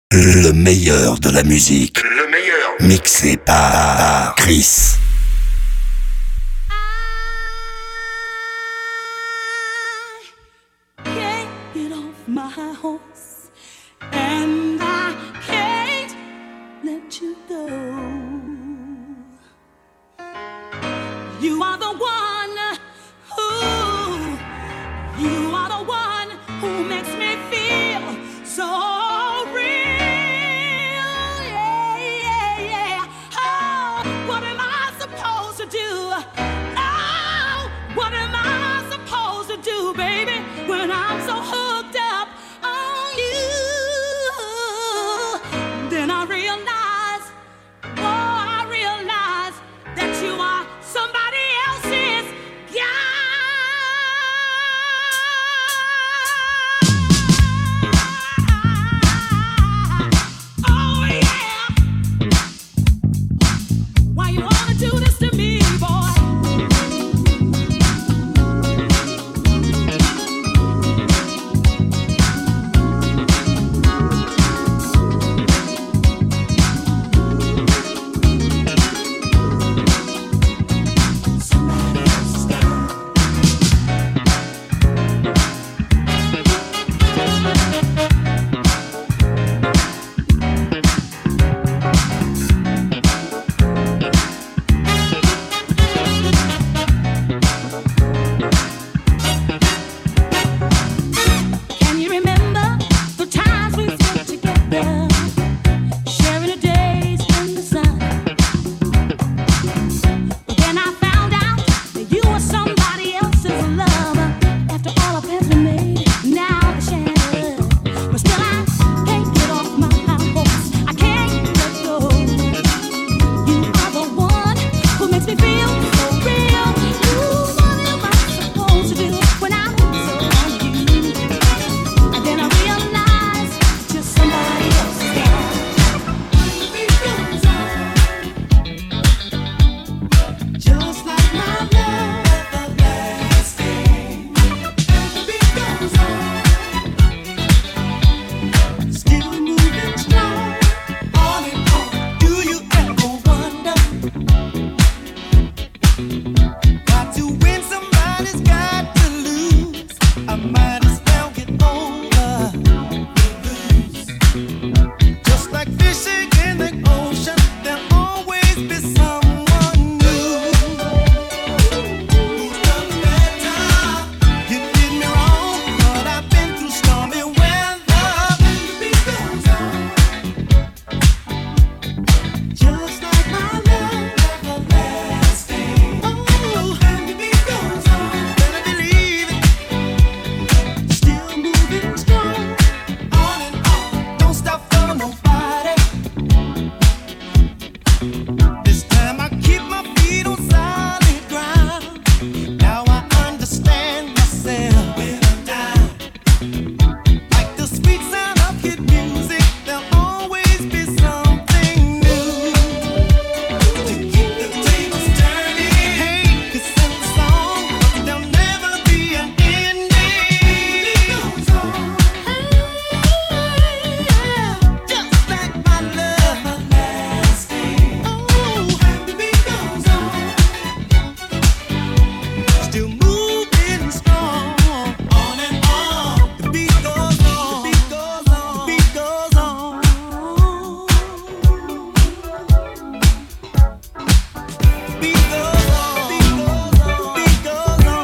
Le meilleur de la musique. Le meilleur. Mixé par Chris. I can't get off my horse, and I can't let you go. You are the one you are the one who makes me feel so real. Yeah, yeah, yeah. Oh, what am I supposed to do? Oh, what am I supposed to do, baby, when I'm so hooked up on you? Then I realize, oh, I realize that you are somebody else's guy. Oh yeah. Why you wanna do this to me, boy? Can you remember the times we spent together, sharing the days in the sun? But then I found out that you were somebody else's lover. After all I've ever made, now the shadow. But still I can't get off my horse. I can't let go. You are the one who makes me feel so real. Ooh, what am I supposed to do when I'm so on you? And then I realize just somebody else's guy. Just like my love everlasting. The beat goes on. Still moving strong. On and on. Do you ever wonder? Got to win, somebody's got to lose. I might as well get over the blues. Just like fishing in the ocean, there'll always be someone new. Who's done better? You did me wrong, but I've been through stormy weather. The beat goes on. Just like my love everlasting. Oh, and the beat goes on. Better believe it. Still moving strong. On and on. Don't stop for nobody. This time I keep my feet on solid ground. Now I understand myself when I'm down. Like the sweet sound of good music, there'll always be something new to keep the tables turning. Hey, it's in the song, but there'll never be an ending. It goes on. Just like my love everlasting. Oh, and the beat goes on. Still moving strong. On and on. The beat goes on. The beat goes on. The beat goes on. The beat goes on. The beat goes on.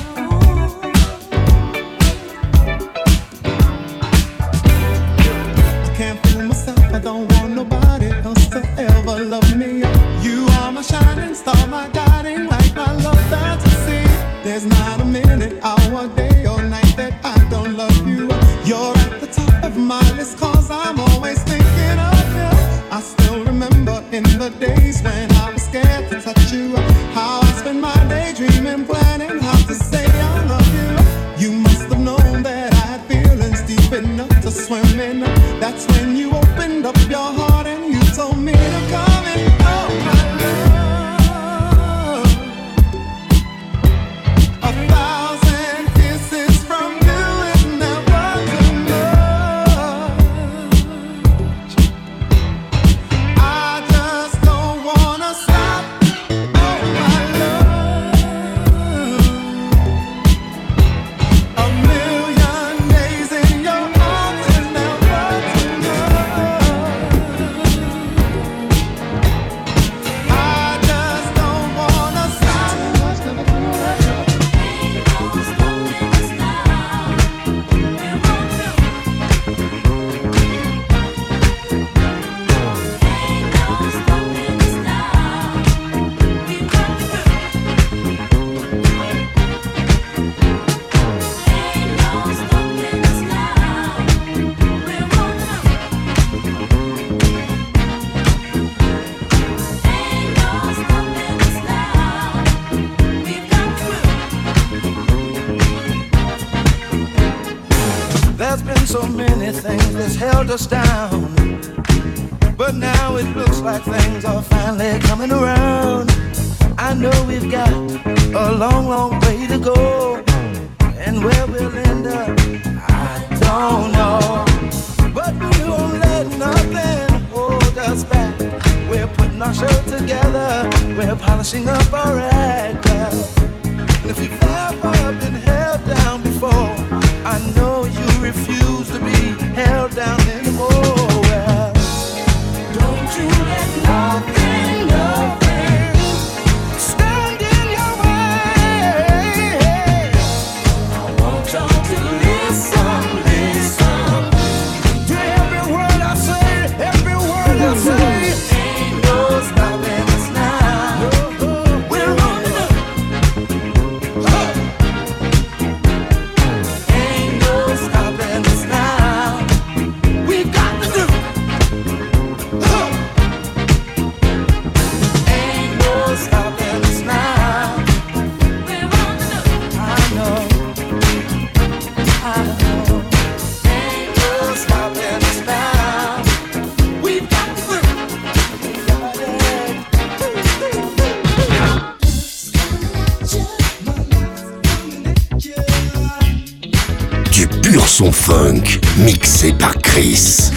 I can't fool myself. I don't want nobody else to ever love me. You are my shining star, my guiding light, my love fantasy. There's not a minute, hour, day, or night that I don't love you. You're at the top of my list, 'cause I'm always thinking of you. I still remember in the days when I was scared to touch you, how I spent my day dreaming, planning how to say I love you. You must have known that I had feelings deep enough to swim in. That's when you opened up your heart and you told me to come and oh my love. 1,000 kisses from you is never enough. held us down. But now it looks like things are finally coming around. I know we've got a long, long way to go, and where we'll end up, I don't know. But we won't let nothing hold us back. We're putting our show together, we're polishing up our act. And if you've ever been held down before, I know you refuse to be held down anymore. Well, don't you let nothing, nothing stand in your way. I want y'all to listen, listen to every word I say, every word I say. Ain't no stopping us now. We're on the ain't no stopping us now. We got to do. Ain't no stopping us now. We're on the I know. Ain't no stopping us now. We've got to do. Du pur son funk, mixé par Chris.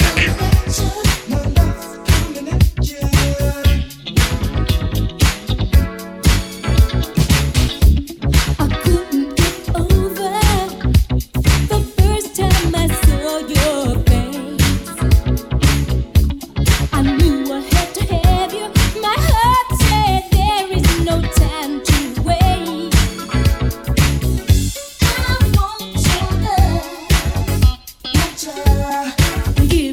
I couldn't get over the first time I saw your face. I knew I had to have you. My heart said there is no time to wait. I want your love, your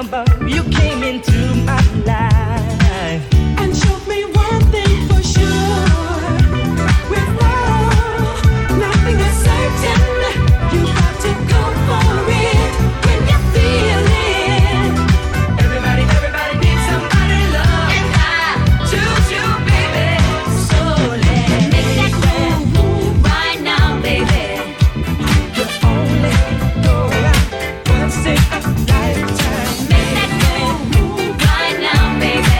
above, you came into my life and showed me one thing for sure. With love, nothing is certain. You got to go for it when you feel it. Everybody needs somebody to love. And I choose you, baby. So let's make that move right now, baby. You only go around once in a lifetime. Make that move right now, baby.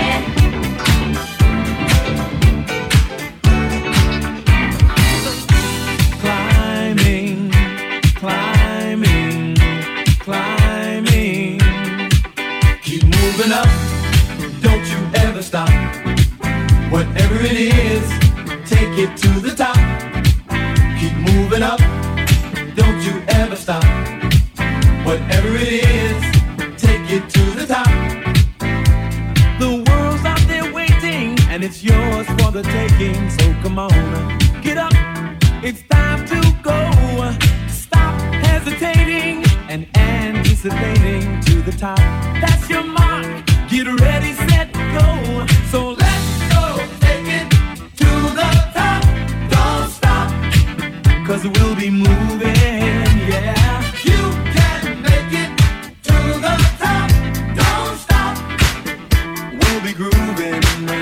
Climbing, climbing, climbing. Keep moving up, don't you ever stop. Whatever it is, take it to the top. Keep moving up, don't you ever stop. Whatever it is, take it to the top. The world's out there waiting, and it's yours for the taking. So come on, get up, it's time to go. Stop hesitating and anticipating to the top. That's your mark, get ready, set, go. So let's go, take it to the top. Don't stop, 'cause we'll be moving, yeah. You can make it to the top. Don't stop, we'll be grooving.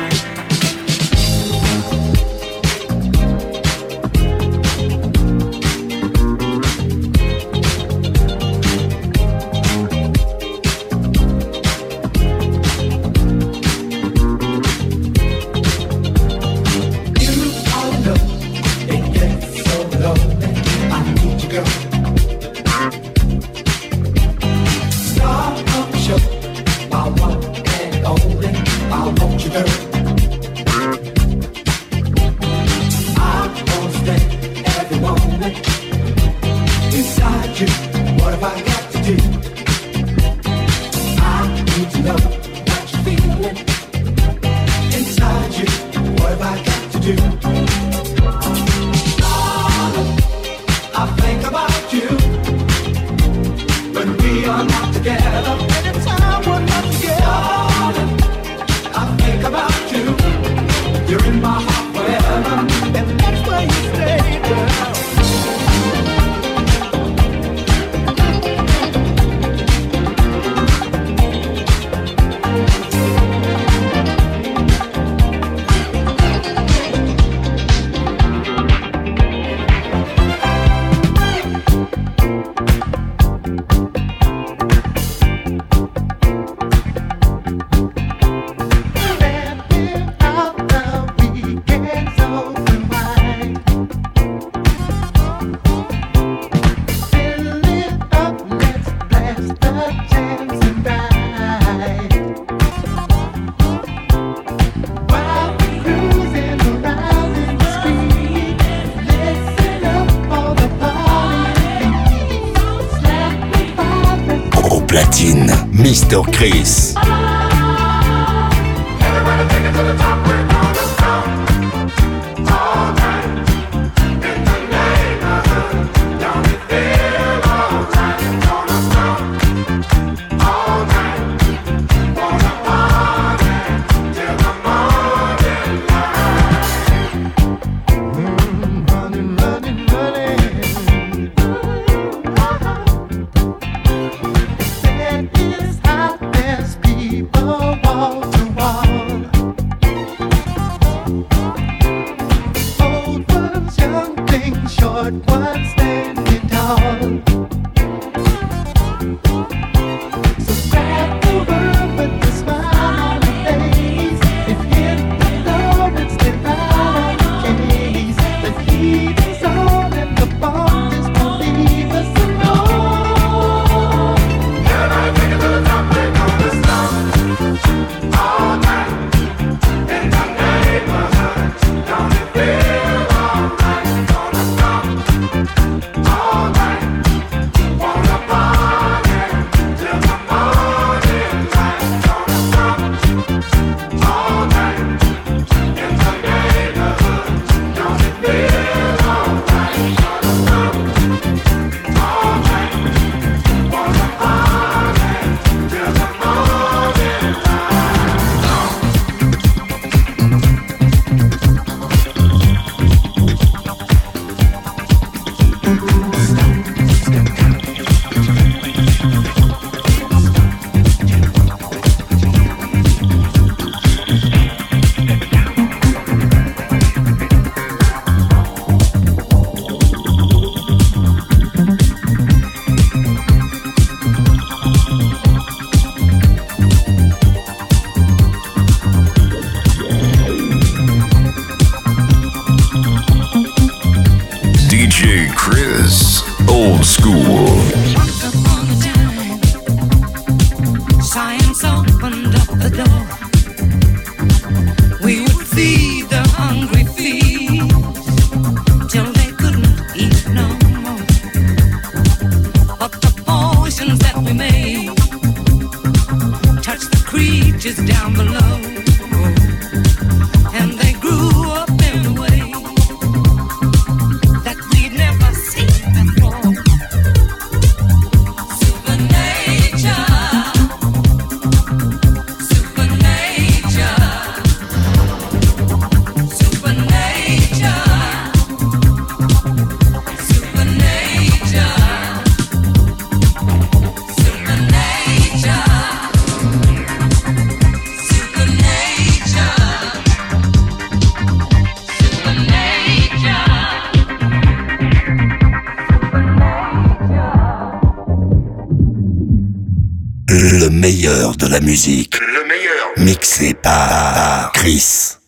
Platine, Mr. Chris. Everybody take it to the top, we're gonna stop all night in the neighborhood. Don't it feel alright? Gonna stop all night, gonna party till the morning light. Running, running, running. Till the morning. Le meilleur de la musique. Le meilleur. Mixé par Chris.